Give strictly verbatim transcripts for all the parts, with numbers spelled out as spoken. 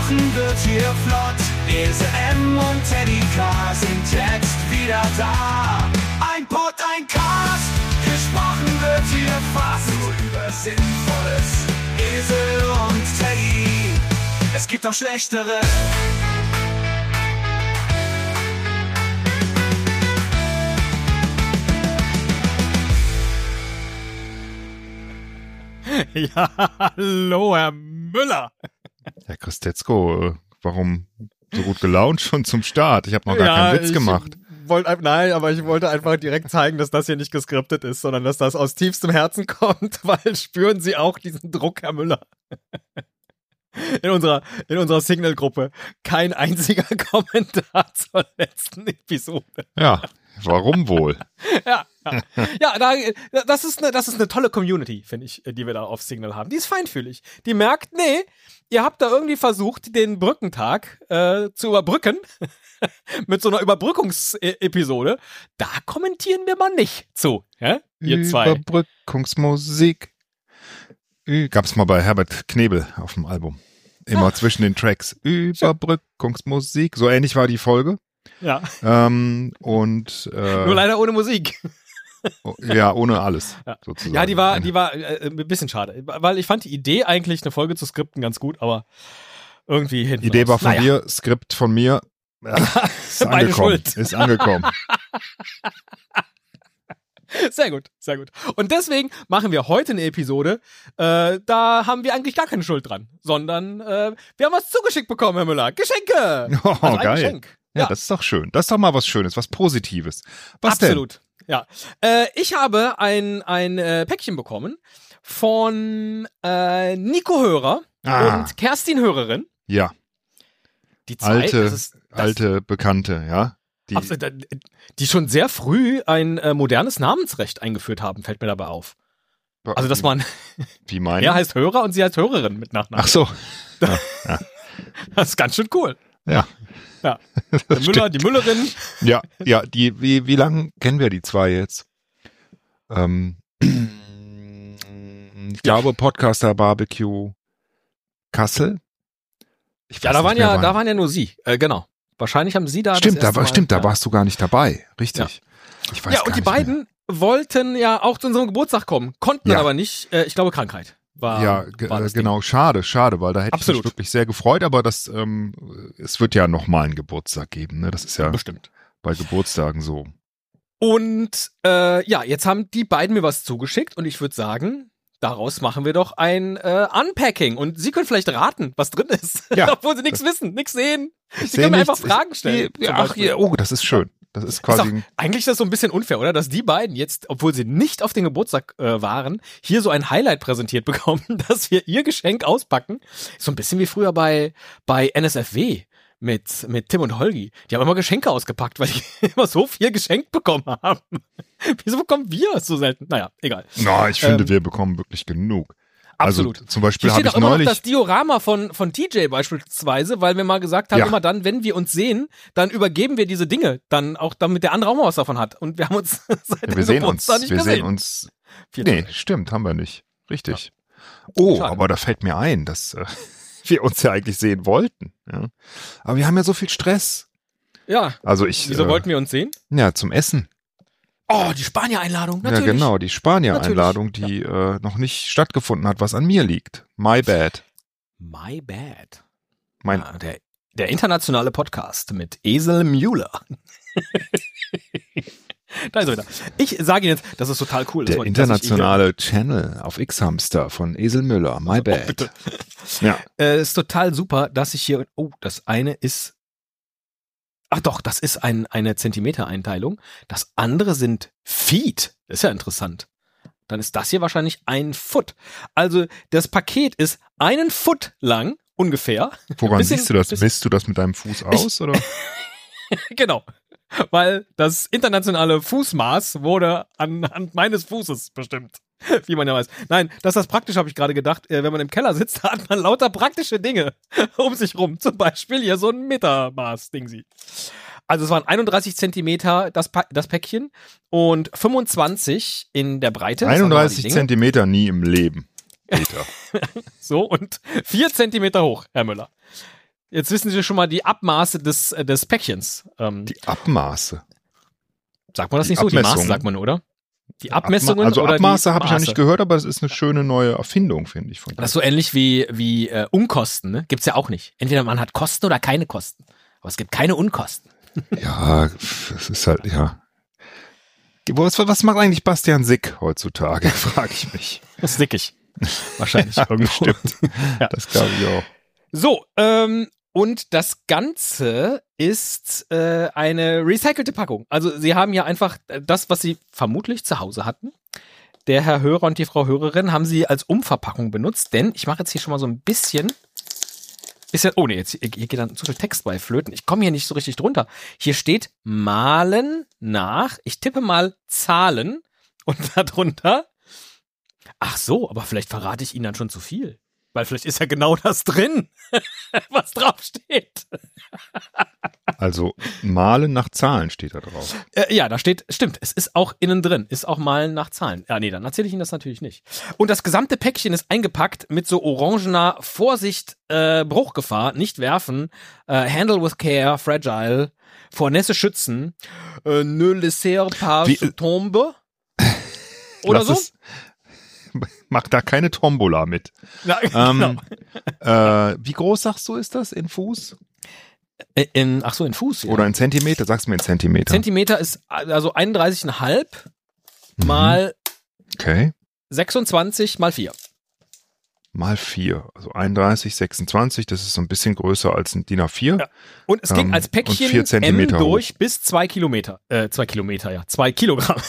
Gesprochen wird hier flott. Esel M und Teddy K sind jetzt wieder da. Ein Pod, ein Cast. Gesprochen wird hier fast nur über Sinnvolles. Esel und Teddy. Es gibt auch schlechtere. Ja, hallo, Herr Müller. Herr Christetzko, warum so gut gelaunt schon zum Start? Ich habe noch gar ja, keinen Witz gemacht. Wollt, nein, aber ich wollte einfach direkt zeigen, dass das hier nicht geskriptet ist, sondern dass das aus tiefstem Herzen kommt, weil spüren Sie auch diesen Druck, Herr Müller. In unserer, in unserer Signal-Gruppe kein einziger Kommentar zur letzten Episode. Ja, warum wohl? Ja, ja. ja da, das, ist eine, das ist eine tolle Community, finde ich, die wir da auf Signal haben. Die ist feinfühlig. Die merkt, nee, ihr habt da irgendwie versucht, den Brückentag äh, zu überbrücken mit so einer Überbrückungsepisode. Da kommentieren wir mal nicht zu, ja? Ihr zwei. Überbrückungsmusik. Gab's mal bei Herbert Knebel auf dem Album. Immer ah. zwischen den Tracks. Überbrückungsmusik. So ähnlich war die Folge. Ja. Ähm, und äh, nur leider ohne Musik. Ja, ohne alles. Ja, sozusagen. ja die war, die war äh, ein bisschen schade. Weil ich fand die Idee eigentlich, eine Folge zu skripten, ganz gut, aber irgendwie hinten Die Idee raus. war von naja. dir, Skript von mir. Ja, ist Meine angekommen. Schuld. Ist angekommen. Sehr gut, sehr gut. Und deswegen machen wir heute eine Episode, äh, da haben wir eigentlich gar keine Schuld dran, sondern äh, wir haben was zugeschickt bekommen, Herr Müller. Geschenke! Oh, also ein geil. Geschenk. Ja, Ja, das ist doch schön. Das ist doch mal was Schönes, was Positives. Was absolut. Ja. Äh, ich habe ein, ein äh, Päckchen bekommen von äh, Nico Hörer Ah. und Kerstin Hörerin. denn? Ja, Die zwei, alte, das ist, das, alte Bekannte, ja. Die, absolut, die schon sehr früh ein äh, modernes Namensrecht eingeführt haben, fällt mir dabei auf. Also, dass man, wie meinen? er heißt Hörer und sie heißt Hörerin mit Nachnamen. Ach so. Ja, ja. Das ist ganz schön cool. Ja. Ja. Der Müller, die Müllerin. Ja, ja, die, wie, wie lange kennen wir die zwei jetzt? Ähm, ich glaube, Podcaster Barbecue Kassel. Ich Ja, weiß da nicht waren mehr, ja, wann. da waren ja nur sie. Äh, genau. Wahrscheinlich haben sie da. Stimmt, das da erste war, Mal, stimmt, ja. da warst du gar nicht dabei. Richtig. Ich weiß Ja, gar und die nicht mehr. beiden wollten ja auch zu unserem Geburtstag kommen, konnten Ja. dann aber nicht. Äh, ich glaube, Krankheit war. Ja, ge- war das Ding. genau, schade, schade, weil da hätte Absolut. ich mich wirklich sehr gefreut, aber das, ähm, es wird ja nochmal einen Geburtstag geben, ne? Das ist ja Bestimmt. bei Geburtstagen so. Und äh, ja, jetzt haben die beiden mir was zugeschickt und ich würde sagen, daraus machen wir doch ein äh, Unpacking. Und Sie können vielleicht raten, was drin ist, Ja. obwohl Sie nichts wissen, nichts sehen. Sie Seh können mir nichts, einfach Fragen stellen. Ich, zum ach, Beispiel. ja, oh, das ist schön. Das ist Ist quasi auch, ein eigentlich ist das so ein bisschen unfair, oder? Dass die beiden jetzt, obwohl sie nicht auf den Geburtstag äh, waren, hier so ein Highlight präsentiert bekommen, dass wir ihr Geschenk auspacken. So ein bisschen wie früher bei, bei N S F W mit, mit Tim und Holgi. Die haben immer Geschenke ausgepackt, weil die immer so viel geschenkt bekommen haben. Wieso bekommen wir es so selten? Naja, egal. Na, ich finde, Ähm, wir bekommen wirklich genug. Absolut. Also zum Beispiel Hier habe steht ich auch immer noch neulich. das Diorama von, von T J beispielsweise, weil wir mal gesagt haben, Ja. immer dann, wenn wir uns sehen, dann übergeben wir diese Dinge, dann auch, damit der andere auch mal was davon hat. Und wir haben uns seit Ja, dem wir sehen uns. Geburtstag nicht Wir gesehen. sehen uns. Viel Nee, zu stimmt, haben wir nicht. Richtig. Oh, Schade. aber da fällt mir ein, dass äh, wir uns ja eigentlich sehen wollten. Ja. Aber wir haben ja so viel Stress. Ja. Also ich. Wieso äh, wollten wir uns sehen? Ja, zum Essen. Oh, die Spanier-Einladung, natürlich. Ja, genau, die Spanier-Einladung, die äh, noch nicht stattgefunden hat, was an mir liegt. My bad. My bad. Mein, Ja, der, der internationale Podcast mit Esel Müller. Da ist er wieder. Ich sage Ihnen jetzt, das ist total cool. dass der man- dass ich internationale Channel auf X-Hamster von Esel Müller. My hier, bad. oh, bitte. Ja. Äh, ist total super, dass ich hier, oh, das eine ist, ach doch, das ist ein, eine Zentimeter-Einteilung. Das andere sind Feet. Das ist ja interessant. Dann ist das hier wahrscheinlich ein Foot. Also das Paket ist einen Foot lang, ungefähr. Woran Bisschen- siehst du das? bisschen- Misst du das mit deinem Fuß aus? Oder? Genau. Weil das internationale Fußmaß wurde anhand meines Fußes bestimmt. Wie man ja weiß. Nein, das ist das praktisch, habe ich gerade gedacht. Äh, Wenn man im Keller sitzt, da hat man lauter praktische Dinge um sich rum. Zum Beispiel hier so ein Metermaß-Ding. Also es waren einunddreißig Zentimeter das, pa- das Päckchen und fünfundzwanzig in der Breite. Das waren einunddreißig die Dinge. Zentimeter nie im Leben. Peter. So, und vier Zentimeter hoch, Herr Müller. Jetzt wissen Sie schon mal die Abmaße des, äh, des Päckchens. Ähm, Die Abmaße. sagt man das die nicht so? Die Maße Abmessung. sagt man, oder? Die Abmessungen Also oder Abmaße die habe ich noch Maße? nicht gehört, aber es ist eine schöne neue Erfindung, finde ich. Von dir. Das ist so ähnlich wie, wie äh, Unkosten, ne? Gibt's ja auch nicht. Entweder man hat Kosten oder keine Kosten. Aber es gibt keine Unkosten. Ja, es ist halt, ja. Was, was macht eigentlich Bastian Sick heutzutage, frage ich mich. Das ist dickig. Wahrscheinlich irgendwo. Stimmt. Ja. Das glaube ich auch. So, ähm, und das Ganze ist äh, eine recycelte Packung. Also sie haben ja einfach das, was sie vermutlich zu Hause hatten. Der Herr Hörer und die Frau Hörerin haben sie als Umverpackung benutzt, denn ich mache jetzt hier schon mal so ein bisschen, bisschen oh nee, jetzt hier, hier geht dann zu viel Text bei Flöten. Ich komme hier nicht so richtig drunter. Hier steht Malen nach. Ich tippe mal Zahlen und darunter. Ach so, aber vielleicht verrate ich Ihnen dann schon zu viel. Weil vielleicht ist ja genau das drin, was drauf steht. Also Malen nach Zahlen steht da drauf. Äh, ja, da steht, stimmt, es ist auch innen drin, ist auch Malen nach Zahlen. Ja, nee, dann erzähle ich Ihnen das natürlich nicht. Und das gesamte Päckchen ist eingepackt mit so orangener Vorsicht, äh, Bruchgefahr, nicht werfen, äh, Handle with care, fragile, vor Nässe schützen, äh, ne laisser pas Wie, sous tombe. Oder Lass so? es, mach da keine Tombola mit. Ja, genau. Ähm, äh, wie groß sagst du ist das in Fuß? Äh, In, ach so, in Fuß, ja. Oder in Zentimeter? Sagst du mir in Zentimeter? Zentimeter ist also einunddreißig Komma fünf mal Okay. sechsundzwanzig mal vier. Mal vier. Also einunddreißig, sechsundzwanzig, das ist so ein bisschen größer als ein D I N A vier. Ja. Und es ging Ähm, als und vier Päckchen M Zentimeter durch bis zwei Kilometer. Äh, zwei Kilometer, ja. Zwei Kilogramm.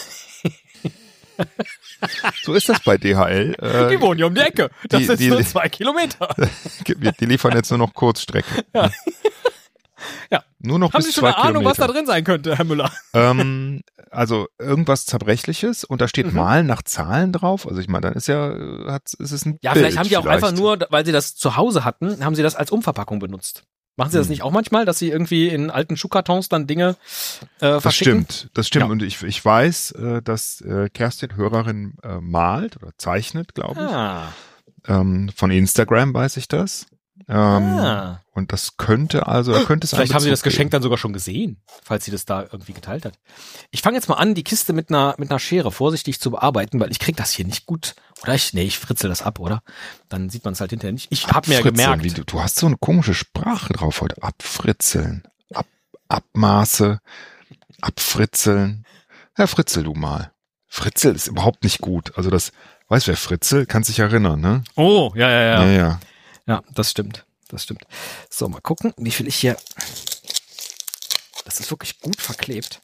So ist das bei D H L. Äh, Die wohnen ja um die Ecke. Das die- sind die- nur zwei Kilometer. die liefern jetzt nur noch Kurzstrecke. Ja. Ja. Nur noch Haben bis Sie schon zwei eine Ahnung, was da Kilometer. drin sein könnte, Herr Müller? Ähm, also irgendwas Zerbrechliches und da steht Mhm. Malen nach Zahlen drauf. Also ich meine, dann ist ja, äh, hat, ist es ein Ja, Bild vielleicht haben die auch vielleicht. einfach nur, weil sie das zu Hause hatten, haben sie das als Umverpackung benutzt. Machen Sie das Hm. nicht auch manchmal, dass Sie irgendwie in alten Schuhkartons dann Dinge äh, Das verschicken? stimmt, das stimmt. Ja. Und ich, ich weiß, äh, dass äh, Kerstin Hörerin äh, malt oder zeichnet, glaube ich. Ah. Ähm, von Instagram weiß ich das. Ähm, Ah. Und das könnte also, da könnte es Vielleicht einen haben Sie das Bezug Geschenk geben. dann sogar schon gesehen, falls sie das da irgendwie geteilt hat. Ich fange jetzt mal an, die Kiste mit einer mit einer Schere vorsichtig zu bearbeiten, weil ich krieg das hier nicht gut. Oder ich, nee, ich fritzel das ab, oder? Dann sieht man es halt hinterher nicht. Ich habe mir ja Abfritzeln, gemerkt. Wie du, du hast so eine komische Sprache drauf heute. Abfritzeln, Ab, Abmaße, Abfritzeln. Ja, fritzel du mal. Fritzel ist überhaupt nicht gut. Also das, weißt du, wer Fritzel? Kannst dich erinnern, ne? Oh, ja, ja, ja. Ja, ja. Ja, das stimmt. Das stimmt. So, mal gucken, wie viel ich hier. Das ist wirklich gut verklebt.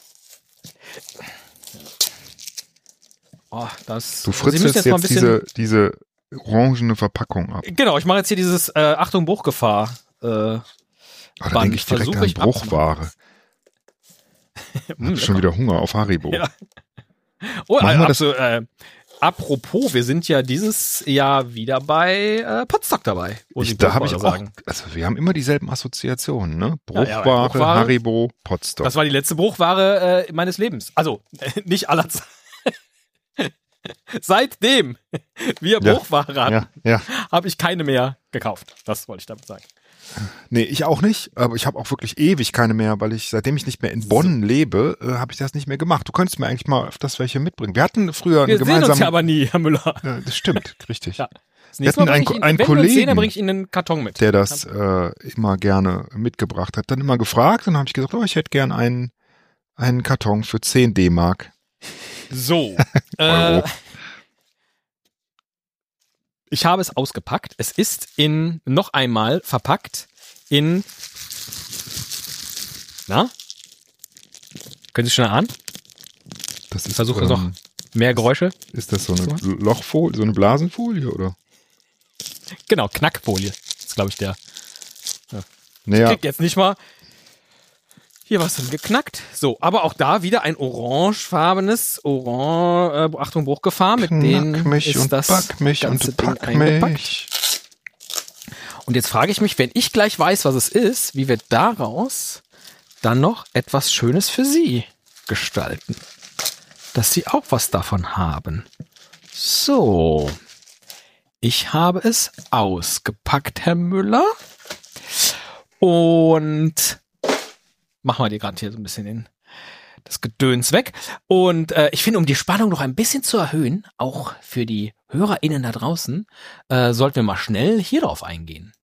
Oh, das. Du Sie müssen fritzelst jetzt, mal ein bisschen- diese, diese orangene Verpackung ab. Genau, ich mache jetzt hier dieses äh, Achtung Bruchgefahr. Äh, Oh, da Band denke ich direkt versuche an ich abzumachen. Bruchware. hm, Hab schon lecker. wieder Hunger auf Haribo. Ja. Oh, Machen wir äh, das- also, äh, apropos, wir sind ja dieses Jahr wieder bei äh, Potsdok dabei. Wo Sie Ich, da habe ich auch, Bruchware sagen. also wir haben immer dieselben Assoziationen, ne? Ja, ja, Bruchware, Bruchware. Haribo, Potsdok. Das war die letzte Bruchware äh, meines Lebens. Also, äh, nicht aller Zeiten. Seitdem wir Ja, Bruchware hatten, ja, ja. habe ich keine mehr gekauft. Das wollte ich damit sagen. Nee, ich auch nicht, aber ich habe auch wirklich ewig keine mehr, weil ich, seitdem ich nicht mehr in Bonn lebe, äh, habe ich das nicht mehr gemacht. Du könntest mir eigentlich mal öfters welche mitbringen. Wir hatten früher Wir einen sehen uns gemeinsamen... ja aber nie, Herr Müller. Ja, das stimmt, richtig. Ja. Das nächste hatten Mal einen bring ich Ko- einen Ihnen, wenn wir uns sehen, Kollegen, dann bringe ich Ihnen einen Karton mit. Der das äh, immer gerne mitgebracht hat. Dann immer gefragt und dann habe ich gesagt, oh, ich hätte gern einen, einen Karton für zehn D-Mark. So. äh, Euro. ich habe es ausgepackt. Es ist in noch einmal verpackt in. Na? Können Sie schon erahnen? Das ist, Versuche ähm, noch mehr Geräusche. Ist das so eine Lochfolie, so eine Blasenfolie, oder? Genau, Knackfolie. Das ist, glaube ich, der. Naja, Kriegt jetzt nicht mal hier was drin geknackt. So, aber auch da wieder ein orangefarbenes Orange, äh, Achtung, Bruchgefahr. Mit denen knack mich ist und das back mich ganze und Ding pack eingepackt. mich. Und jetzt frage ich mich, wenn ich gleich weiß, was es ist, wie wir daraus dann noch etwas Schönes für Sie gestalten. Dass Sie auch was davon haben. So. Ich habe es ausgepackt, Herr Müller. Und machen wir dir gerade hier so ein bisschen den, das Gedöns weg. Und äh, ich finde, um die Spannung noch ein bisschen zu erhöhen, auch für die HörerInnen da draußen, äh, sollten wir mal schnell hier drauf eingehen.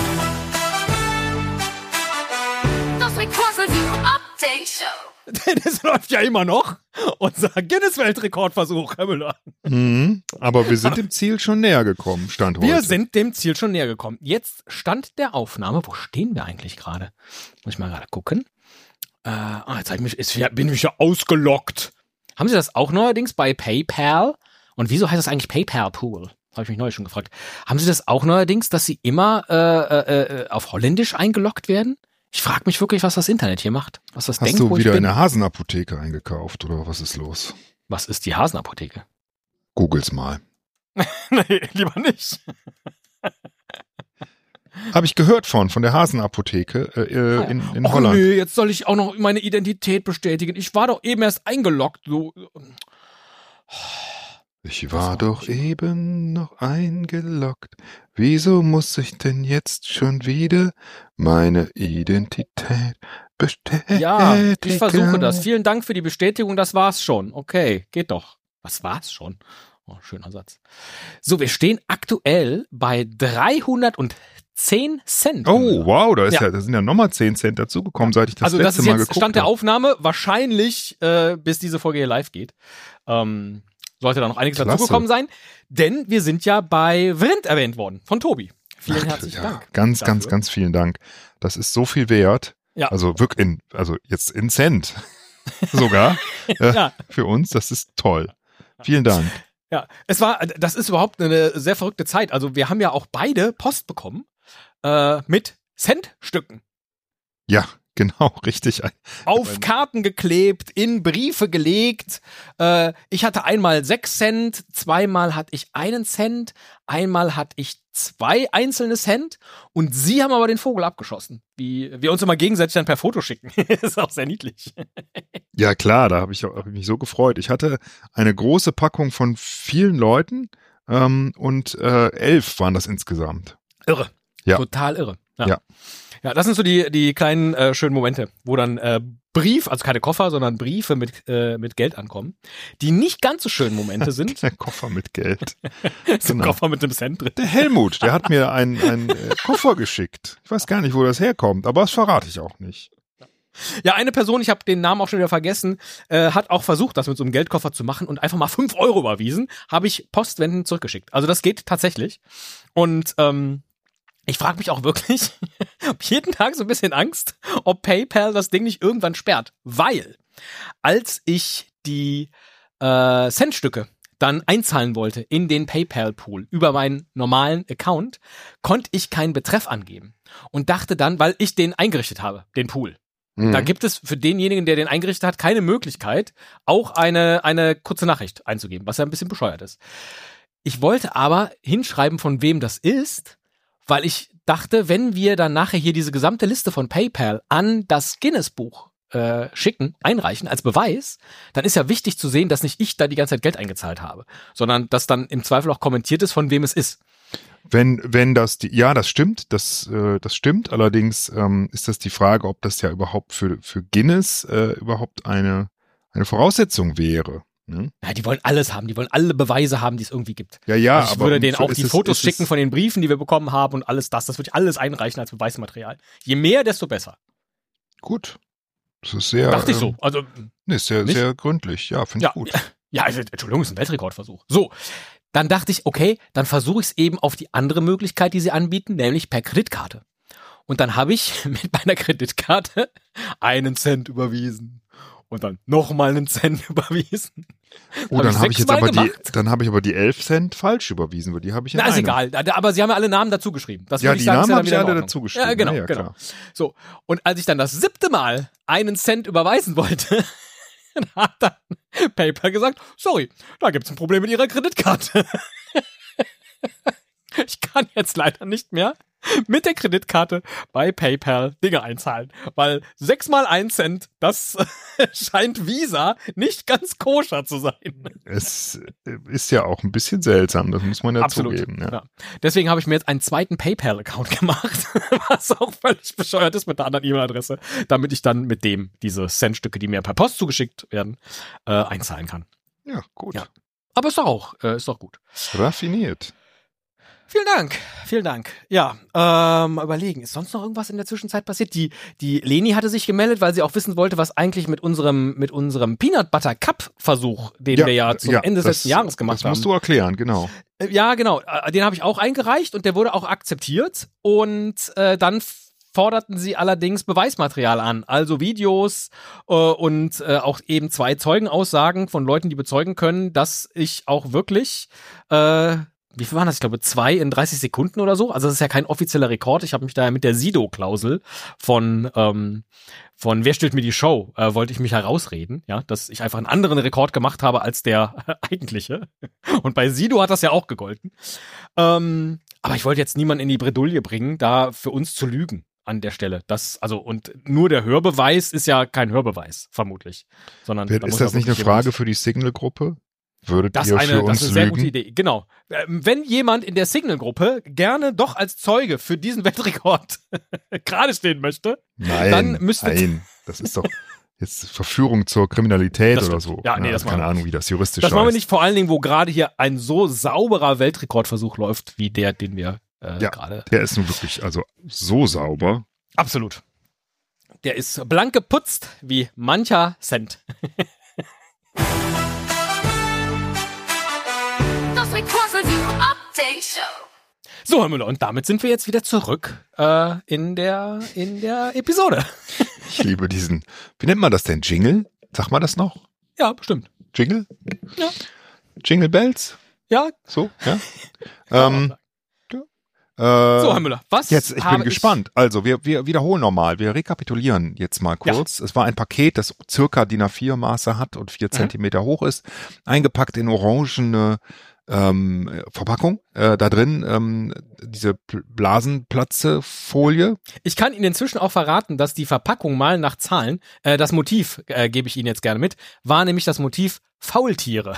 Das Rekordversuch Update Show. Das läuft ja immer noch. Unser Guinness-Weltrekordversuch, Herr Müller. Mhm, aber wir sind dem Ziel schon näher gekommen, Stand heute. Wir sind dem Ziel schon näher gekommen. Jetzt Stand der Aufnahme. Wo stehen wir eigentlich gerade? Muss ich mal gerade gucken. Äh, ah, jetzt hab ich mich, ist, bin ich ja ausgelockt. Haben Sie das auch neuerdings bei PayPal? Und wieso heißt das eigentlich PayPal-Pool? Habe ich mich neulich schon gefragt. Haben Sie das auch neuerdings, dass Sie immer äh, äh, auf Holländisch eingeloggt werden? Ich frage mich wirklich, was das Internet hier macht. Was das Hast denkt, du wo wieder ich bin. in der Hasenapotheke eingekauft oder was ist los? Was ist die Hasenapotheke? Googles mal. Nee, lieber nicht. Habe ich gehört von, von der Hasenapotheke äh, äh, in, in Och Holland. nee, jetzt soll ich auch noch meine Identität bestätigen. Ich war doch eben erst eingeloggt. So. Ich war doch eben noch eingeloggt. Wieso muss ich denn jetzt schon wieder meine Identität bestätigen? Ja, ich versuche das. Vielen Dank für die Bestätigung, das war's schon. Okay, geht doch. Was war's schon? Oh, schöner Satz. So, wir stehen aktuell bei dreihundertzehn Cent. Oh, wow, da, ist Ja. ja. da sind ja nochmal zehn Cent dazugekommen, seit ich das Also das letzte ist Mal jetzt geguckt Stand der habe. Aufnahme, wahrscheinlich äh, bis diese Folge hier live geht. Ähm, sollte da noch einiges Klasse. dazugekommen sein, denn wir sind ja bei Vrind erwähnt worden, von Tobi. Vielen Ach, herzlichen ja, Dank. Ganz, dafür. ganz, ganz vielen Dank. Das ist so viel wert. Ja. Also wirklich, in, also jetzt in Cent sogar äh, Ja. für uns. Das ist toll. Vielen Dank. Ja, es war, das ist überhaupt eine sehr verrückte Zeit. Also wir haben ja auch beide Post bekommen äh, mit Centstücken. Ja, genau, richtig. Auf Karten geklebt, in Briefe gelegt. Äh, ich hatte einmal sechs Cent, zweimal hatte ich einen Cent, einmal hatte ich zwei einzelne Cent und sie haben aber den Vogel abgeschossen. Wie wir uns immer gegenseitig dann per Foto schicken. Ist auch sehr niedlich. Ja klar, da habe ich, hab ich mich so gefreut. Ich hatte eine große Packung von vielen Leuten ähm, und äh, elf waren das insgesamt. Irre. Ja. Total irre. Ja. Ja. Ja, das sind so die, die kleinen äh, schönen Momente, wo dann äh, Brief, also keine Koffer, sondern Briefe mit, äh, mit Geld ankommen. Die nicht ganz so schönen Momente sind. Der Koffer mit Geld. So ein Genau. Koffer mit einem Cent drin. Der Helmut, der hat mir einen, einen äh, Koffer geschickt. Ich weiß gar nicht, wo das herkommt, aber das verrate ich auch nicht. Ja, eine Person, ich habe den Namen auch schon wieder vergessen, äh, hat auch versucht, das mit so einem Geldkoffer zu machen und einfach mal fünf Euro überwiesen, habe ich postwendend zurückgeschickt. Also das geht tatsächlich. Und ähm, ich frage mich auch wirklich, habe jeden Tag so ein bisschen Angst, ob PayPal das Ding nicht irgendwann sperrt. Weil, als ich die äh, Centstücke dann einzahlen wollte in den PayPal-Pool über meinen normalen Account, konnte ich keinen Betreff angeben. Und dachte dann, weil ich den eingerichtet habe, den Pool. Mhm. Da gibt es für denjenigen, der den eingerichtet hat, keine Möglichkeit, auch eine, eine kurze Nachricht einzugeben, was ja ein bisschen bescheuert ist. Ich wollte aber hinschreiben, von wem das ist, weil ich dachte, wenn wir dann nachher hier diese gesamte Liste von PayPal an das Guinness-Buch äh, schicken, einreichen als Beweis, dann ist ja wichtig zu sehen, dass nicht ich da die ganze Zeit Geld eingezahlt habe, sondern dass dann im Zweifel auch kommentiert ist, von wem es ist. Wenn, wenn das die, ja, das stimmt, das, äh, das stimmt. Allerdings ähm, ist das die Frage, ob das ja überhaupt für, für Guinness äh, überhaupt eine, eine Voraussetzung wäre. Ne? Ja, die wollen alles haben, die wollen alle Beweise haben, die es irgendwie gibt. Ja, ja, Also ich aber würde denen für- auch ist die es- Fotos ist es- schicken von den Briefen, die wir bekommen haben und alles das. Das würde ich alles einreichen als Beweismaterial. Je mehr, desto besser. Gut. Das ist sehr, Dachte ich so. ähm, Also, nee, ist sehr, Nicht? sehr gründlich. Ja, finde ich ja, gut. ja, also, Entschuldigung, ist ein Weltrekordversuch. So, dann dachte ich, okay, dann versuche ich es eben auf die andere Möglichkeit, die sie anbieten, nämlich per Kreditkarte. Und dann habe ich mit meiner Kreditkarte einen Cent überwiesen und dann nochmal einen Cent überwiesen. Oh, Hab dann ich habe ich jetzt sechsmal aber die, gemacht. dann habe ich aber die elf Cent falsch überwiesen, weil die habe ich in Na, ist einem. egal. Da- da- Aber sie haben ja alle Namen dazu geschrieben. Das Ja, würde ich die sagen, ist Namen ja habe dann ich wieder in alle Ordnung. dazu geschrieben. Ja, genau, Ja, ja, genau. klar. So. Und als ich dann das siebte Mal einen Cent überweisen wollte, dann hat dann PayPal gesagt, sorry, da gibt's ein Problem mit Ihrer Kreditkarte. Ich kann jetzt leider nicht mehr mit der Kreditkarte bei PayPal Dinge einzahlen. Weil sechs mal ein Cent, das scheint Visa nicht ganz koscher zu sein. Es ist ja auch ein bisschen seltsam, das muss man ja Absolut. zugeben. Ja. Ja. Deswegen habe ich mir jetzt einen zweiten PayPal-Account gemacht, was auch völlig bescheuert ist mit der anderen E-Mail-Adresse, damit ich dann mit dem diese Centstücke, die mir per Post zugeschickt werden, äh, einzahlen kann. Ja, gut. Ja. Aber ist doch auch, äh, ist doch gut. Raffiniert. Vielen Dank, vielen Dank. Ja, ähm, überlegen, ist sonst noch irgendwas in der Zwischenzeit passiert? Die, die Leni hatte sich gemeldet, weil sie auch wissen wollte, was eigentlich mit unserem, mit unserem Peanut Butter Cup Versuch, den Ja, wir ja zum ja, Ende des das- letzten Jahres gemacht Das haben. musst du erklären, genau. Äh, Ja, genau. Äh, Den habe ich auch eingereicht und der wurde auch akzeptiert. Und äh, dann forderten sie allerdings Beweismaterial an, also Videos äh, und äh, auch eben zwei Zeugenaussagen von Leuten, die bezeugen können, dass ich auch wirklich, äh, wie viel waren das? Ich glaube, zwei in dreißig Sekunden oder so. Also das ist ja kein offizieller Rekord. Ich habe mich da mit der Sido-Klausel von ähm, von Wer stellt mir die Show, äh, wollte ich mich herausreden, ja, dass ich einfach einen anderen Rekord gemacht habe als der eigentliche. Und bei Sido hat das ja auch gegolten. Ähm, aber ich wollte jetzt niemanden in die Bredouille bringen, da für uns zu lügen an der Stelle. Das, also, und nur der Hörbeweis ist ja kein Hörbeweis, vermutlich. Sondern da muss Ist das ja nicht eine wirklich Frage jemand- für die Signal-Gruppe? Würdet Das ihr ist eine, für das uns ist eine sehr lügen? gute Idee. Genau. Ähm, Wenn jemand in der Signal-Gruppe gerne doch als Zeuge für diesen Weltrekord gerade stehen möchte, Nein, dann müsste- nein, das ist doch jetzt Verführung zur Kriminalität Das oder stimmt. so. Ja, nee, das machen keine wir Ahnung, wie das juristisch das machen wir heißt. nicht, vor allen Dingen, wo gerade hier ein so sauberer Weltrekordversuch läuft, wie der, den wir äh, Ja. gerade. Der ist nun wirklich also so sauber. Absolut. Der ist blank geputzt wie mancher Cent. Das Rekursive Update Show. So, Herr Müller, und damit sind wir jetzt wieder zurück äh, in der in der Episode. Ich liebe diesen, wie nennt man das denn? Jingle? Sag mal das noch? Ja, bestimmt. Jingle? Ja. Jingle Bells? Ja. So, ja. ähm, äh, So, Herr Müller, was Jetzt, ich habe bin gespannt. Also, wir, wir wiederholen nochmal. Wir rekapitulieren jetzt mal kurz. Es war ein Paket, das circa D I N A vier Maße hat und vier Zentimeter hoch ist, eingepackt in orangene ähm, Verpackung. Äh, da drin ähm, diese Pl- Blasenplatze-Folie. Ich kann Ihnen inzwischen auch verraten, dass die Verpackung mal nach Zahlen, äh, das Motiv, äh, gebe ich Ihnen jetzt gerne mit, war nämlich das Motiv Faultiere.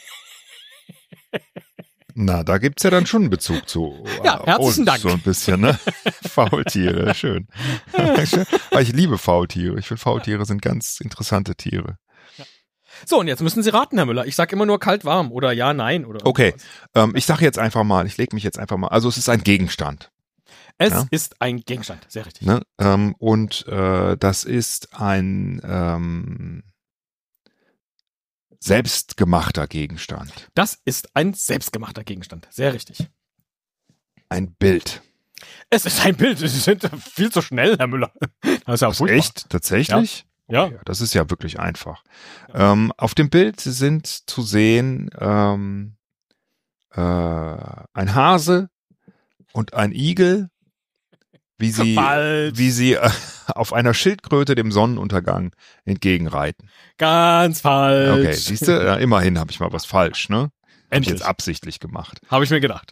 Na, da gibt's ja dann schon einen Bezug zu. Ja, herzlichen uns Dank. So ein bisschen, ne? Faultiere, schön. Aber ich liebe Faultiere. Ich finde, Faultiere sind ganz interessante Tiere. So, und jetzt müssen Sie raten, Herr Müller. Ich sag immer nur kalt warm oder ja, nein oder Okay, sowas. ähm, ich sage jetzt einfach mal, ich lege mich jetzt einfach mal, also es ist ein Gegenstand. Es Ja. ist ein Gegenstand, sehr richtig. Ne? Ähm, und äh, das ist ein ähm, selbstgemachter Gegenstand. Das ist ein selbstgemachter Gegenstand, sehr richtig. Ein Bild. Es ist ein Bild, Sie sind viel zu schnell, Herr Müller. Das ist ja furchtbar. Echt? Tatsächlich? Ja. Ja, das ist ja wirklich einfach. Ähm, auf dem Bild sind zu sehen ähm, äh, ein Hase und ein Igel, wie sie, Falsch. wie sie äh, auf einer Schildkröte dem Sonnenuntergang entgegenreiten. Ganz falsch. Okay, siehst du, ja, immerhin habe ich mal was falsch, ne? Habe ich Endlich. jetzt absichtlich gemacht. Habe ich mir gedacht.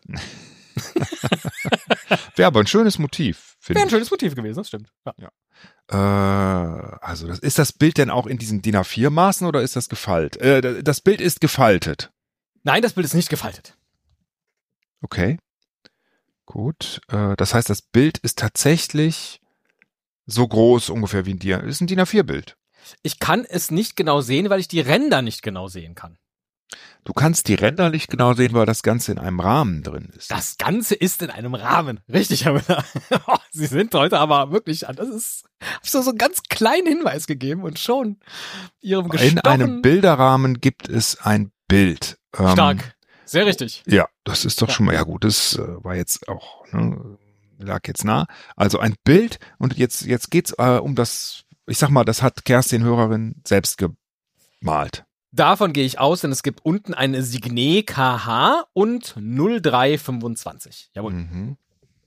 Wäre aber ein schönes Motiv, finde Wäre ein ich. schönes Motiv gewesen, das stimmt. Ja. Äh, also das, ist das Bild denn auch in diesen D I N A vier Maßen oder ist das gefaltet? Äh, das Bild ist gefaltet. Nein, das Bild ist nicht gefaltet. Okay. Gut. Äh, das heißt, das Bild ist tatsächlich so groß ungefähr wie ein D I N A. Ist ein D I N A vier Bild. Ich kann es nicht genau sehen, weil ich die Ränder nicht genau sehen kann. Du kannst die Ränder nicht genau sehen, weil das Ganze in einem Rahmen drin ist. Das Ganze ist in einem Rahmen. Richtig, Herr Müller. Oh, Sie sind heute aber wirklich, das ist, hab ich so, so einen ganz kleinen Hinweis gegeben und schon Ihrem in gestochen, einem Bilderrahmen gibt es ein Bild. Ähm, stark. Sehr richtig. Ja, das ist doch Ja. schon mal, ja gut, das äh, war jetzt auch, ne, lag jetzt nah. Also ein Bild und jetzt, jetzt geht's äh, um das, ich sag mal, das hat Kerstin Hörerin selbst gemalt. Davon gehe ich aus, denn es gibt unten eine Signet K H und null drei fünfundzwanzig. Jawohl. Mhm.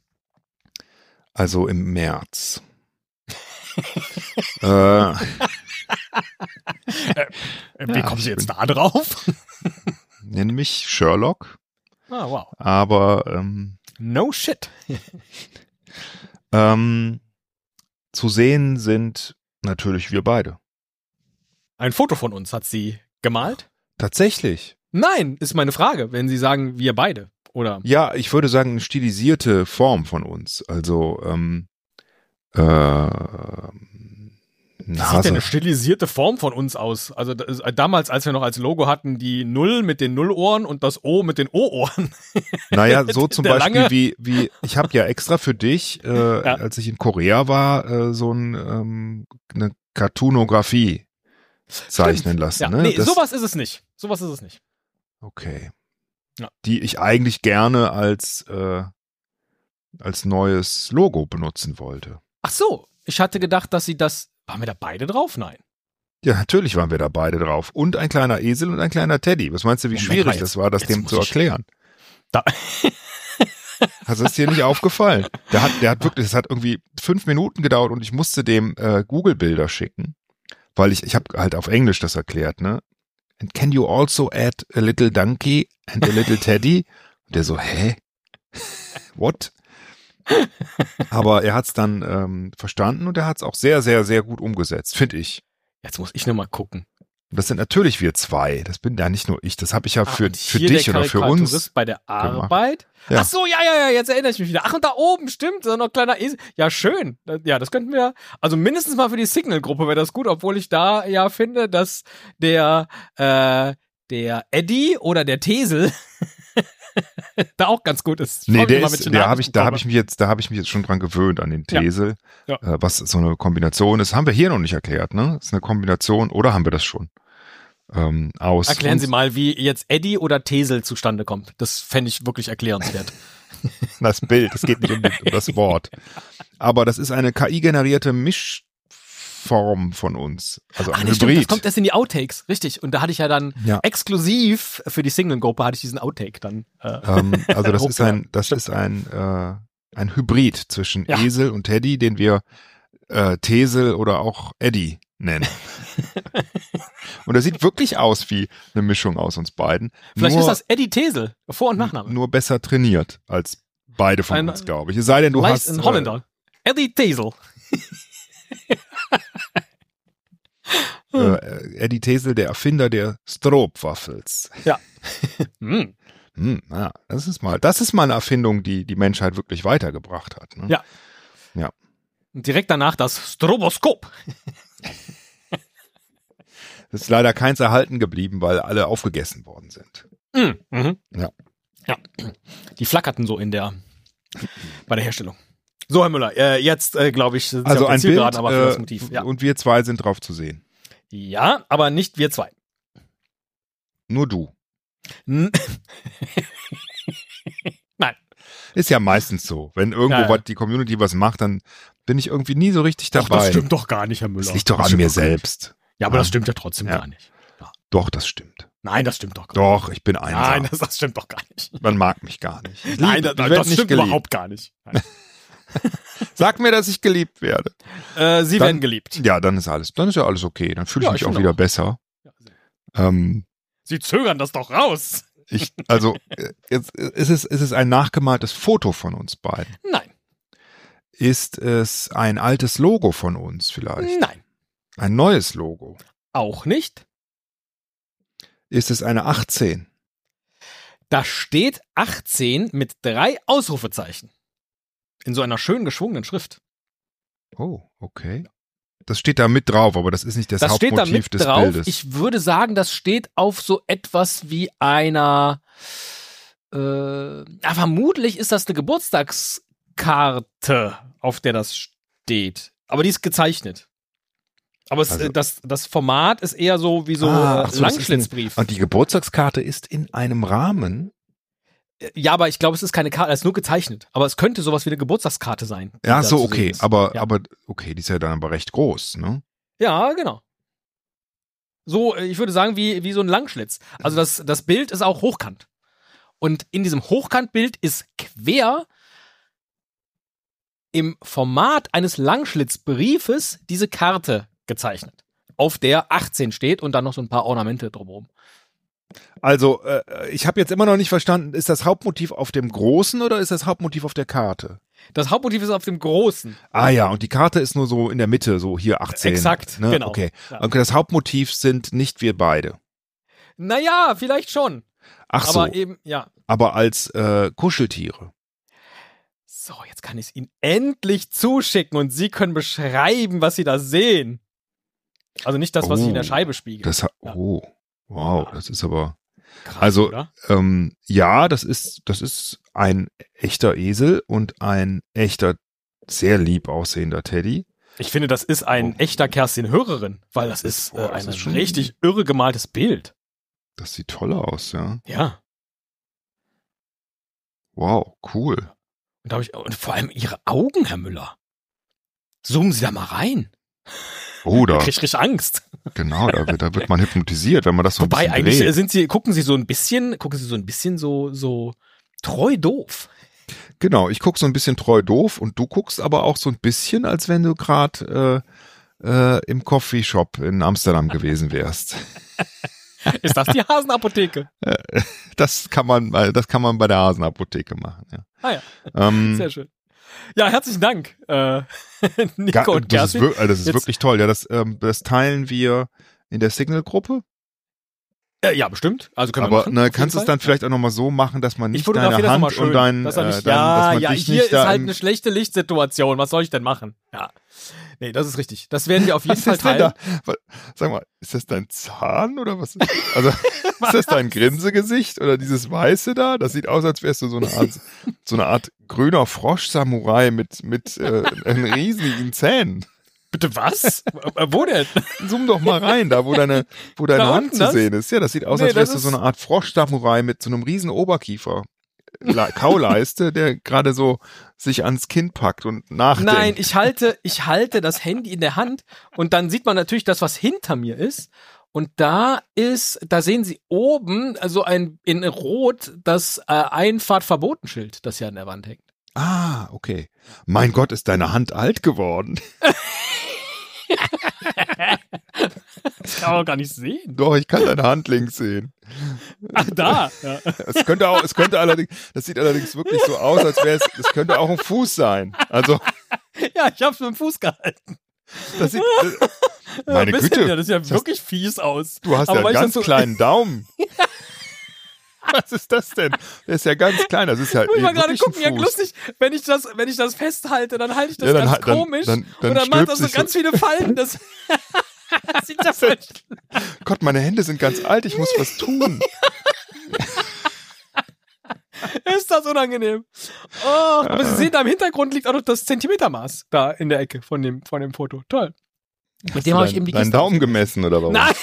Also im März. äh, Wie Ja, kommen Sie ich jetzt bin- da drauf? nenn mich Sherlock, Ah, wow. aber ähm, No shit. Ähm, zu sehen sind natürlich wir beide. Ein Foto von uns hat sie gemalt? Tatsächlich. Nein, ist meine Frage, wenn Sie sagen, wir beide. Oder? Ja, ich würde sagen, eine stilisierte Form von uns. Also, ähm, äh, Wie sieht denn eine stilisierte Form von uns aus? Also das, damals, als wir noch als Logo hatten, die Null mit den Nullohren und das O mit den O-Ohren. Naja, so zum Der Beispiel lange- wie, wie, ich habe ja extra für dich, äh, Ja. als ich in Korea war, äh, so ein, ähm, eine Cartoonografie zeichnen lassen. Ja, ne? nee, Das- sowas ist es nicht. Sowas ist es nicht. Okay. Ja. Die ich eigentlich gerne als, äh, als neues Logo benutzen wollte. Ach so, ich hatte gedacht, dass Sie das... Waren wir da beide drauf? Nein. Ja, natürlich waren wir da beide drauf. Und ein kleiner Esel und ein kleiner Teddy. Was meinst du, wie Moment schwierig mal, jetzt- das war, das jetzt dem muss zu ich- erklären? Da, Hast du es dir nicht aufgefallen? Der hat, der hat wirklich, das hat irgendwie fünf Minuten gedauert und ich musste dem äh, Google-Bilder schicken, weil ich, ich habe halt auf Englisch das erklärt, ne? And can you also add a little donkey and a little teddy? Und der so, hä? What? Aber er hat's dann ähm, verstanden und er hat's auch sehr, sehr, sehr gut umgesetzt, finde ich. jetzt muss ich noch mal gucken. Und das sind natürlich wir zwei. Das bin ja nicht nur ich. Das habe ich ja für, und für hier dich der oder für Karikaturist uns. bei der Arbeit. Ja. Ach so, ja, ja, ja, jetzt erinnere ich mich wieder. Ach, und da oben, stimmt, da noch ein kleiner Esel. Ja, schön. Ja, das könnten wir, also mindestens mal für die Signal-Gruppe wäre das gut, obwohl ich da ja finde, dass der, äh, der Eddie oder der Tesel da auch ganz gut ist. Nee, Freu mich der mal, ist, welche der habe Nachrichten ich, da habe komme. ich mich jetzt, da habe ich mich jetzt schon dran gewöhnt an den Ja. Tesel, Ja. Äh, was so eine Kombination ist. Haben wir hier noch nicht erklärt, ne? Das ist eine Kombination, oder haben wir das schon? Ähm, aus. Erklären uns- Sie mal, wie jetzt Eddie oder Tesel zustande kommt. Das fände ich wirklich erklärenswert. Das Bild, es geht nicht um, um das Wort. Aber das ist eine K I-generierte Mischform von uns. Also Ach ein nee, stimmt, das Hybrid. kommt erst in die Outtakes, richtig. Und da hatte ich ja dann Ja. exklusiv für die Signal-Gruppe hatte ich diesen Outtake dann. Äh, Ähm, also das ist hochgeladen. ein, das ist ein, äh, ein Hybrid zwischen Ja. Esel und Teddy, den wir äh, Tesel oder auch Eddie nennen. Und er sieht wirklich aus wie eine Mischung aus uns beiden. Vielleicht nur, ist das Eddie Tesel, Vor- und Nachname. nur besser trainiert als beide von Ein- uns, glaube ich. Es sei denn, du Leicht hast ein Holländer. Eddie Tesel. Äh, äh, Eddie Tesel, der Erfinder der Stroopwafels. Hm. Hm, ja, das ist mal, das ist mal eine Erfindung, die die Menschheit wirklich weitergebracht hat. Ne? Ja. Ja. Und direkt danach das Stroboskop. Es ist leider keins erhalten geblieben, weil alle aufgegessen worden sind. Mhm. Mhm. Ja. Ja. Die flackerten so in der, bei der Herstellung. So, Herr Müller, äh, jetzt, äh, glaube ich, sind Sie Also auf der ein Bild Zielgeraden, aber für das äh, Motiv. Ja. und wir zwei sind drauf zu sehen. ja, aber nicht wir zwei. Nur du. N- Nein. Ist ja meistens so. Wenn irgendwo Ja, ja. was, die Community was macht, dann bin ich irgendwie nie so richtig Doch, dabei. das stimmt doch gar nicht, Herr Müller. Das liegt doch Das an stimmt mir doch gar nicht. selbst. Ja, aber Ja. das stimmt ja trotzdem Ja. gar nicht. Ja. Doch, das stimmt. Nein, das stimmt doch gar Doch, ich bin nicht. einsam. Nein, das, das stimmt doch gar nicht. Man mag mich gar nicht. Ich Nein, liebe- das, ich werd das nicht stimmt geliebt. überhaupt gar nicht. Nein. Sag mir, dass ich geliebt werde. Äh, Sie Dann- werden geliebt. Ja, dann ist alles, dann ist ja alles okay. Dann fühle ich Ja, mich ich auch finde wieder auch. besser. Ja, sehr- Ähm, Sie zögern das doch raus. ich, also, äh, jetzt ist es, ist es ein nachgemaltes Foto von uns beiden. Nein, Ist es ein altes Logo von uns vielleicht? nein, Ein neues Logo? auch nicht. Ist es eine achtzehn? Da steht achtzehn mit drei Ausrufezeichen. In so einer schön geschwungenen Schrift. Oh, okay. Das steht da mit drauf, aber das ist nicht das, Das steht da Hauptmotiv mit des drauf. Bildes. Ich würde sagen, das steht auf so etwas wie einer. Äh, ja, vermutlich ist das eine Geburtstagskarte, auf der das steht. Aber die ist gezeichnet. Aber es, Also- äh, das, das Format ist eher so wie so Ah, äh, ach so, das ist Langschlitzbrief. Und die Geburtstagskarte ist in einem Rahmen. Ja, aber ich glaube, es ist keine Karte, es ist nur gezeichnet. Aber es könnte sowas wie eine Geburtstagskarte sein. die Ja, da so, zu sehen okay. ist. Aber, Ja. aber, okay, die ist ja dann aber recht groß, ne? Ja, genau. So, äh, ich würde sagen, wie, wie so ein Langschlitz. Also das, das Bild ist auch hochkant. Und in diesem Hochkantbild ist quer im Format eines Langschlitzbriefes diese Karte gezeichnet, auf der achtzehn steht und dann noch so ein paar Ornamente drumherum. Also, äh, ich habe jetzt immer noch nicht verstanden, ist das Hauptmotiv auf dem großen oder ist das Hauptmotiv auf der Karte? Das Hauptmotiv ist auf dem Großen. Ah ja, und die Karte ist nur so in der Mitte, so hier achtzehn. Exakt, ne? genau. Okay. Ja. Okay, das Hauptmotiv sind nicht wir beide. Naja, vielleicht schon. Ach so, Aber eben, ja. aber als äh, Kuscheltiere. So, jetzt kann ich es Ihnen endlich zuschicken und Sie können beschreiben, was Sie da sehen. Also nicht das, was Oh, sich in der Scheibe spiegelt. Das ha- Ja. Oh, wow, das ist aber... Krass, Also, oder? ähm, ja, das ist, das ist ein echter Esel und ein echter, sehr lieb aussehender Teddy. Ich finde, das ist ein Oh. echter Kerstin-Hörerin, weil das ist Boah, äh, das ein ist schon- richtig irre gemaltes Bild. Das sieht toll aus, ja. Ja. Wow, cool. Und, da hab ich, und vor allem Ihre Augen, Herr Müller. Zoomen Sie da mal rein. Oh, Da da, krieg ich richtig Angst. genau, da wird, da wird man hypnotisiert, wenn man das so ein Wobei bisschen eigentlich dreht. sind Sie, gucken Sie so ein bisschen, gucken Sie so ein bisschen so, so treu doof. Genau, ich guck so ein bisschen treu doof und du guckst aber auch so ein bisschen, als wenn du gerade äh, äh, im Coffeeshop in Amsterdam gewesen wärst. Ist das die Hasenapotheke? Das kann man, äh, das kann man bei der Hasenapotheke machen. Ja. Ah ja, Ähm, sehr schön. Ja, herzlichen Dank, äh, Nico Ga- und das ist, Kerstin. wir- also das ist Jetzt- wirklich toll. Ja, das, ähm, das teilen wir in der Signal-Gruppe. Äh, ja, bestimmt. Also können wir Aber machen, ne, auf jeden kannst du es Fall. dann vielleicht auch nochmal so machen, dass man Ich nicht fotografiere deine das Hand nochmal schön. und dein, dass er nicht, äh, dein, ja, dass man ja, dich hier nicht ist da halt im- eine schlechte Lichtsituation. Was soll ich denn machen? Ja. Nee, das ist richtig. Das werden wir auf jeden Was Fall ist denn teilen. da? Was- Sag mal, ist das dein Zahn oder was? Ist, also ist das dein Grinsegesicht oder dieses Weiße da? Das sieht aus, als wärst du so eine Art, so eine Art grüner Frosch-Samurai mit mit äh, einen riesigen Zähnen. Bitte was? Äh, Wo denn? Zoom doch mal rein, da wo deine, wo deine Da Hand unten zu das? sehen ist. Ja, das sieht aus, Nee, als wärst du das so ist- eine Art Frosch-Samurai mit so einem riesen Oberkiefer. La- Kauleiste, der gerade so sich ans Kinn packt und nachdenkt. Nein, ich halte, ich halte das Handy in der Hand und dann sieht man natürlich das, was hinter mir ist. Und da ist, da sehen Sie oben, also ein in Rot, das äh, Einfahrtverbotenschild, das hier an der Wand hängt. Ah, okay. Mein Gott, ist deine Hand alt geworden. Das kann man gar nicht sehen. Doch, ich kann deine Hand links sehen. Ach, da. Ja. Es könnte auch, es könnte allerdings, das sieht allerdings wirklich so aus, als wäre es, es könnte auch ein Fuß sein. Also, Ja, ich hab's mit dem Fuß gehalten. das sieht, äh, meine Ein bisschen, Güte, Ja, das sieht ja das- wirklich fies aus. du hast Aber ja weil einen ich ganz das so- kleinen Daumen. Was ist das denn? Der ist ja ganz klein, das ist ja Muss ich mal gerade wirklich ein gucken, ja Fuß. lustig, wenn ich das, wenn ich das festhalte, dann halte ich das Ja, dann ganz halt- dann- komisch dann- dann und dann macht stülpt das so sich so- ganz viele Falten. Das, das sieht ja voll Gott, meine Hände sind ganz alt, ich muss was tun. Ist das unangenehm. Oh, aber Sie sehen, da im Hintergrund liegt auch noch das Zentimetermaß da in der Ecke von dem, von dem Foto. Toll. Mit dem habe ich Dein- eben die Deinen Kiste Daumen gemessen oder warum? Nein!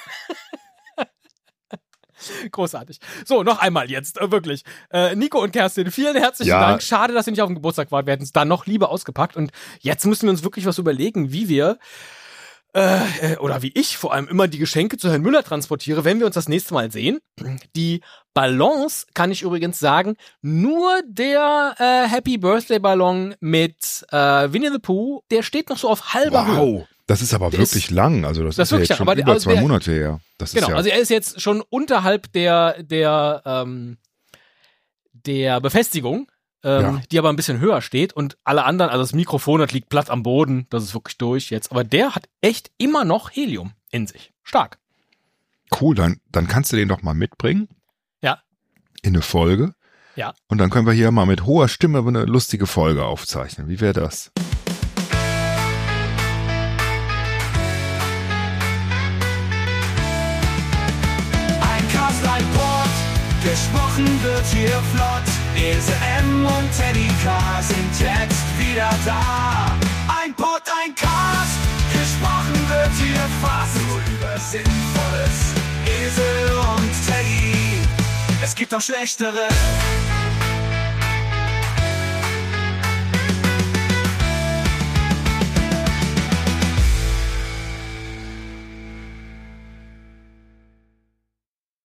Großartig. So, noch einmal jetzt, äh, wirklich. Äh, Nico und Kerstin, vielen herzlichen Ja. Dank. Schade, dass ihr nicht auf dem Geburtstag wart. Wir hätten es da noch lieber ausgepackt. Und jetzt müssen wir uns wirklich was überlegen, wie wir, äh, äh, oder wie ich vor allem immer die Geschenke zu Herrn Müller transportiere, wenn wir uns das nächste Mal sehen. Die Ballons, kann ich übrigens sagen, nur der äh, Happy Birthday Ballon mit äh, Winnie the Pooh, der steht noch so auf halber Höhe. Wow, das ist aber Der wirklich lang. Also das, das ist ja wirklich jetzt lang, schon aber über also zwei der- Monate her. Das Genau, ist ja, also er ist jetzt schon unterhalb der, der, ähm, der Befestigung, ähm, Ja. die aber ein bisschen höher steht und alle anderen, also das Mikrofon, das liegt platt am Boden, das ist wirklich durch jetzt, aber der hat echt immer noch Helium in sich. Stark. cool. Dann, dann kannst du den doch mal mitbringen. Ja. In eine Folge. Ja. Und dann können wir hier mal mit hoher Stimme eine lustige Folge aufzeichnen. Wie wäre das? Ein Cast, ein Pod, gesprochen wird hier flott. Ese M und Teddy K sind jetzt wieder da. Ein Pod, ein Cast, gesprochen wird hier fast nur über Sinnvolles. Esel und Teddy, es gibt auch schlechtere.